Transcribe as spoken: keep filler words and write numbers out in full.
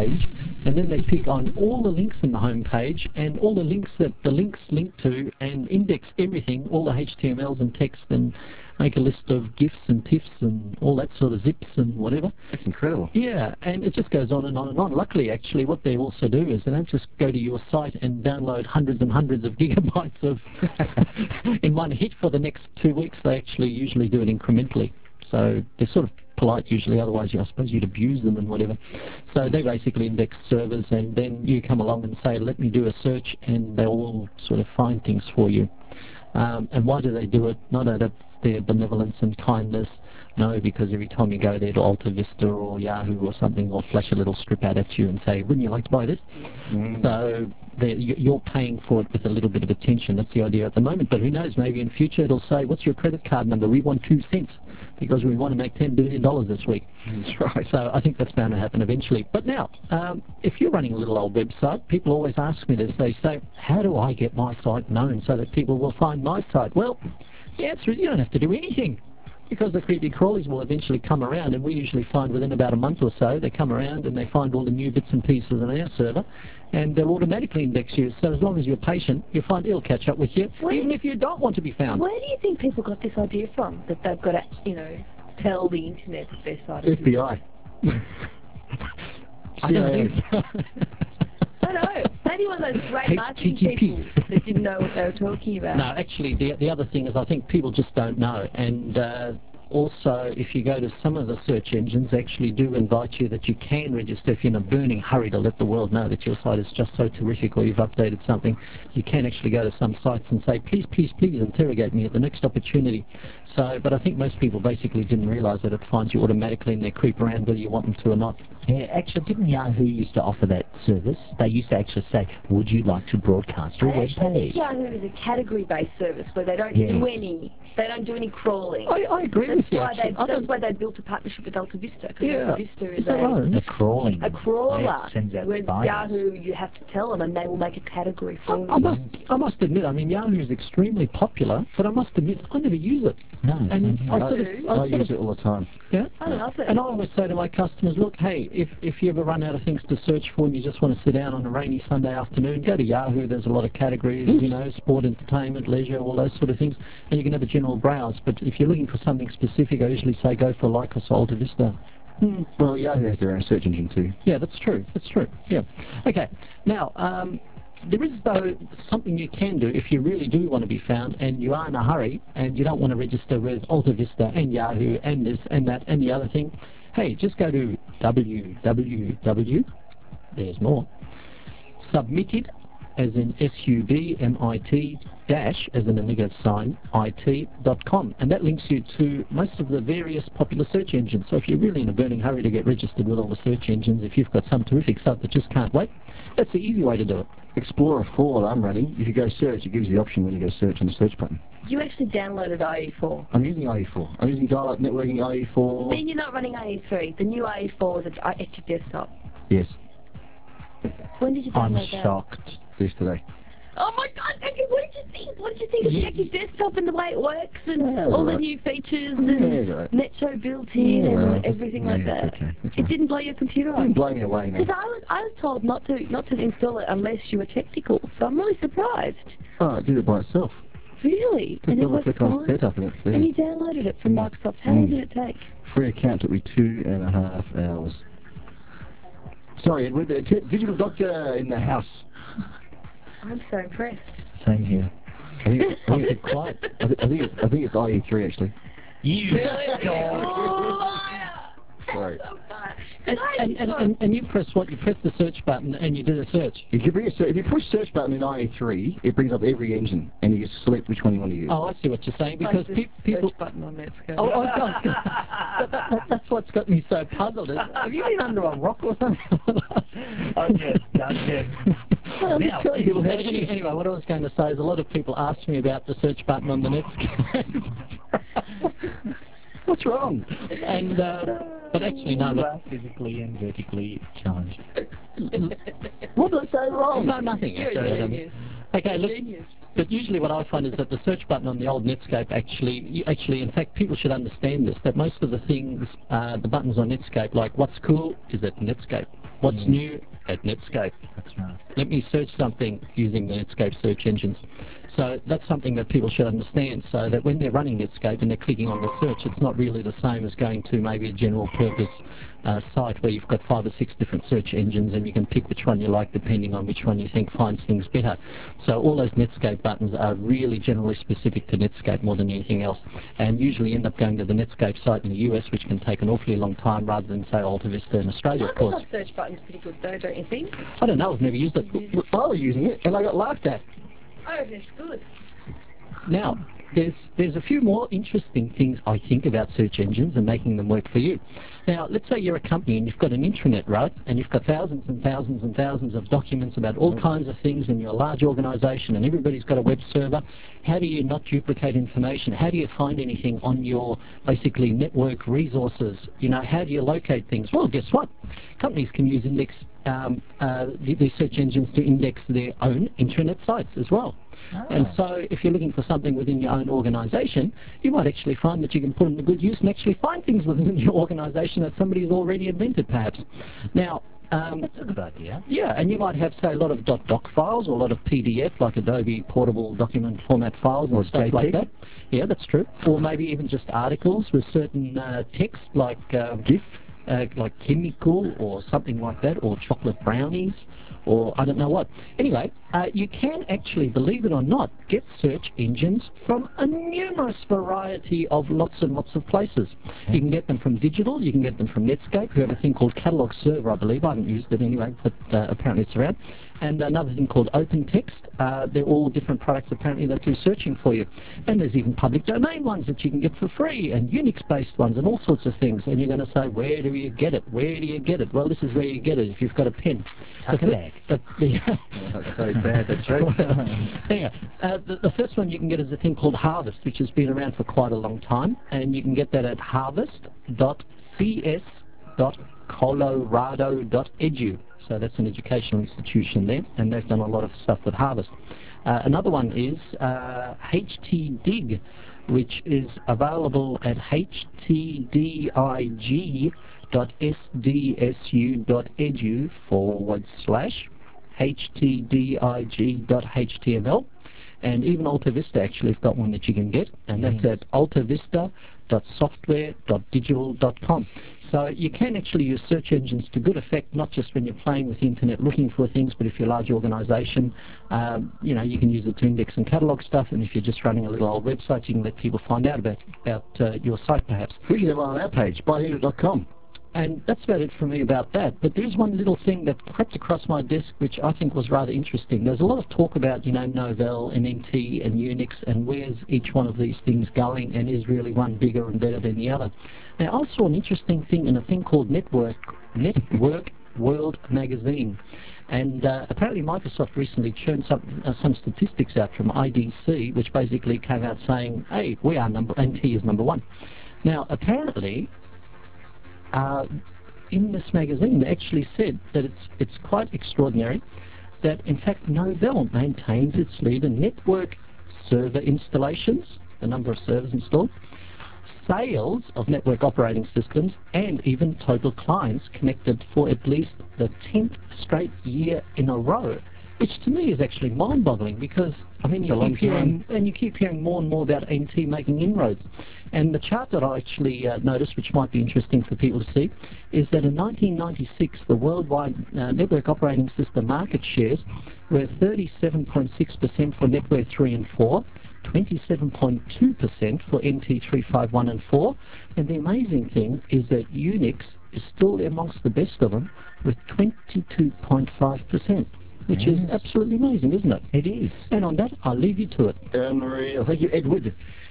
page, and then they pick on all the links in the home page and all the links that the links link to, and index everything, all the H T M Ls and text, and make a list of GIFs and TIFFs and all that sort of zips and whatever. That's incredible. Yeah, and it just goes on and on and on. Luckily, actually, what they also do is they don't just go to your site and download hundreds and hundreds of gigabytes of in one hit for the next two weeks. They actually usually do it incrementally. So they're sort of polite usually, otherwise you, I suppose you'd abuse them and whatever. So they basically index servers, and then you come along and say, let me do a search, and they all sort of find things for you. Um, and why do they do it? Not out of their benevolence and kindness, no, because every time you go there to Alta Vista or Yahoo or something, they'll flash a little strip out at you and say, wouldn't you like to buy this? Mm. So you're paying for it with a little bit of attention. That's the idea at the moment. But who knows, maybe in future it'll say, what's your credit card number? We want two cents because we want to make ten billion dollars this week. That's right. So I think that's bound to happen eventually. But now, um, if you're running a little old website, people always ask me this. They say, how do I get my site known so that people will find my site? Well, the answer is you don't have to do anything, because the creepy crawlies will eventually come around, and we usually find within about a month or so they come around and they find all the new bits and pieces on our server, and they'll automatically index you. So as long as you're patient, you'll find it'll catch up with you, where, even if you don't want to be found. Where do you think people got this idea from, that they've got to, you know, tell the internet that their site is... F B I. I don't think so. I don't know. Maybe one of those great marketing people that didn't know what they were talking about. No, actually, the, the other thing is I think people just don't know. And uh, also, if you go to some of the search engines, they actually do invite you that you can register if you're in a burning hurry to let the world know that your site is just so terrific or you've updated something. You can actually go to some sites and say, please, please, please interrogate me at the next opportunity. So, but I think most people basically didn't realize that it finds you automatically and they creep around whether you want them to or not. Yeah, actually, didn't Yahoo used to offer that service? They used to actually say, would you like to broadcast your I web actually think page? Yahoo is a category-based service where they don't Yeah. do any, they don't do any crawling. I, I agree That's with you, why actually. they, I that's don't- why they built a partnership with Alta Vista, because Yeah. Alta Vista is, Is that a, right? The crawling. a crawler. Yeah, it sends out Whereas spiders. Yahoo, you have to tell them and they will make a category for you. I must, I must admit, I mean, Yahoo is extremely popular, but I must admit, I never use it. No, And same I here. sort of, do. I I sort use of, it all the time. yeah. I love it. And I always say to my customers, look, hey, if, if you ever run out of things to search for and you just want to sit down on a rainy Sunday afternoon, go to Yahoo. There's a lot of categories, you know, sport, entertainment, leisure, all those sort of things, and you can have a general browse. But if you're looking for something specific, I usually say go for Lycos or Alta Vista. Hmm. Well, Yahoo has their own search engine too. Yeah, that's true. That's true. Yeah. Okay. Now, um, there is, though, something you can do if you really do want to be found and you are in a hurry and you don't want to register with Alta Vista and Yahoo and this and that and the other thing. Hey, just go to w w w, there's more, submitted, as in S U B M I T, dash, as in a negative sign, I T dot com. And that links you to most of the various popular search engines. So if you're really in a burning hurry to get registered with all the search engines, if you've got some terrific site that just can't wait, that's the easy way to do it. Explorer four that I'm running, if you go search, it gives you the option when you go search on the search button. You actually downloaded I E four. I'm using I E four. I'm using dial-up networking I E four. Then you're not running I E three. The new I E four is at, at your desktop. Yes, When did you download I'm that? shocked. yesterday. Oh my god, Andrew, what did you think? What did you think of Jackie's desktop and the way it works and Yeah, all the right. new features Yeah, and right. Metro built in Yeah, and right. everything Yeah, like it's that? okay, it's It right. didn't blow your computer I'm up? blowing it away now. Because I was, I was told not to, not to install it unless you were technical, so I'm really surprised. Oh, it did it by itself. Really? Just And it double was click on fine? setup and it's there. And you downloaded it from Microsoft. How long Mm. did it take? Free account took me two and a half hours. Sorry, Edward, the t- digital doctor in the house. I'm so impressed. Same here. I think it's, I think it's quite. I, th- I think it's. I think it's I E three actually. You Sorry. And, and, and, and, and you press what? You press the search button and you do the search. If you, bring a ser- if you push search button in I E three, it brings up every engine, and you just select which one you want to use. Oh, I see what you're saying, because like pe- this people... search button on Netscape. Oh, I was, I was gonna, that, that, that, that's what's got me so puzzled. Is, have you been under a rock or something? Oh, yes, yes. I'm Now, just telling people how to Any- use. anyway, what I was going to say is a lot of people ask me about the search button on the Netscape. What's wrong? and, uh, but actually, no, You look, are physically and vertically challenged. What did I say wrong? no, nothing. You're actually, I a don't genius. think. Okay, look, Genius. but usually what I find is that the search button on the old Netscape actually, you actually, in fact, people should understand this, that most of the things, uh, the buttons on Netscape, like what's cool, is at Netscape. What's Yes. new at Netscape? That's right. Let me search something using the Netscape search engines. So that's something that people should understand, so that when they're running Netscape and they're clicking on the search, it's not really the same as going to maybe a general purpose uh, site where you've got five or six different search engines and you can pick which one you like depending on which one you think finds things better. So all those Netscape buttons are really generally specific to Netscape more than anything else, and usually end up going to the Netscape site in the U S, which can take an awfully long time, rather than say Alta Vista in Australia, of course. Microsoft search button's pretty good though, don't you think? I don't know, I've never used it. I was using it and I got laughed at. Oh, that's good. Now, there's there's a few more interesting things, I think, about search engines and making them work for you. Now, let's say you're a company and you've got an intranet, right? And you've got thousands and thousands and thousands of documents about all kinds of things, and you're a large organization and everybody's got a web server. How do you not duplicate information? How do you find anything on your, basically, network resources? You know, how do you locate things? Well, guess what? Companies can use index, um, uh, these search engines to index their own intranet sites as well. Oh. And so if you're looking for something within your own organization, you might actually find that you can put them to good use and actually find things within your organization that somebody's already invented, perhaps. Now, um, That's a good idea. yeah, and you might have, say, a lot of .doc files or a lot of P D F, like Adobe Portable Document Format files and Or stuff like JPEG. that. Yeah, that's true. Or maybe even just articles with certain uh, text, like um, GIF. uh, like chemical or something like that, or chocolate brownies, or I don't know what. Anyway, uh, you can actually, believe it or not, get search engines from a numerous variety of lots and lots of places. You can get them from digital, you can get them from Netscape, who have a thing called Catalog Server, I believe. I haven't used it anyway, but uh, apparently it's around. And another thing called OpenText. Uh, they're all different products apparently that do searching for you. And there's even public domain ones that you can get for free, and Unix-based ones, and all sorts of things. And you're going to say, where do you get it? Where do you get it? Well, this is where you get it if you've got a pen. Tuck The a fir- bag. the- the- That's so bad, that's right. Anyway, uh, the, the first one you can get is a thing called Harvest, which has been around for quite a long time, and you can get that at harvest dot c s dot colorado dot edu. So that's an educational institution there, and they've done a lot of stuff with Harvest. Uh, another one is uh, H T dig, which is available at h t dig dot s d s u dot edu forward slash h t dig dot h t m l. And even Alta Vista actually have got one that you can get, and that's Yes. at alta vista dot software dot digital dot com. So you can actually use search engines to good effect, not just when you're playing with the internet looking for things, but if you're a large organization, um, you know, you can use it to index and catalog stuff, and if you're just running a little old website, you can let people find out about, about uh, your site perhaps. We can have one on our page, buy the internet dot com. And that's about it for me about that. But there's one little thing that crept across my desk which I think was rather interesting. There's a lot of talk about, you know, Novell and N T and Unix and where's each one of these things going, and is really one bigger and better than the other. Now, I saw an interesting thing in a thing called Network, Network World Magazine. And uh, apparently Microsoft recently churned some, uh, some statistics out from I D C, which basically came out saying, hey, we are number, N T is number one. Now, apparently, Uh, in this magazine, they actually said that it's it's quite extraordinary that in fact Novell maintains its lead in network server installations, the number of servers installed, sales of network operating systems, and even total clients connected for at least the tenth straight year in a row. Which to me is actually mind-boggling, because I mean, you It's a long keep hearing and you keep hearing more and more about N T making inroads. And the chart that I actually uh, noticed, which might be interesting for people to see, is that in nineteen ninety-six, the worldwide uh, network operating system market shares were thirty-seven point six percent for Network three and four, twenty-seven point two percent for N T three fifty-one and four, and the amazing thing is that Unix is still amongst the best of them with twenty-two point five percent. Which is Yes. absolutely amazing, isn't it? It is. And on that, I'll leave you to it. Uh, Marie, thank you, Edward.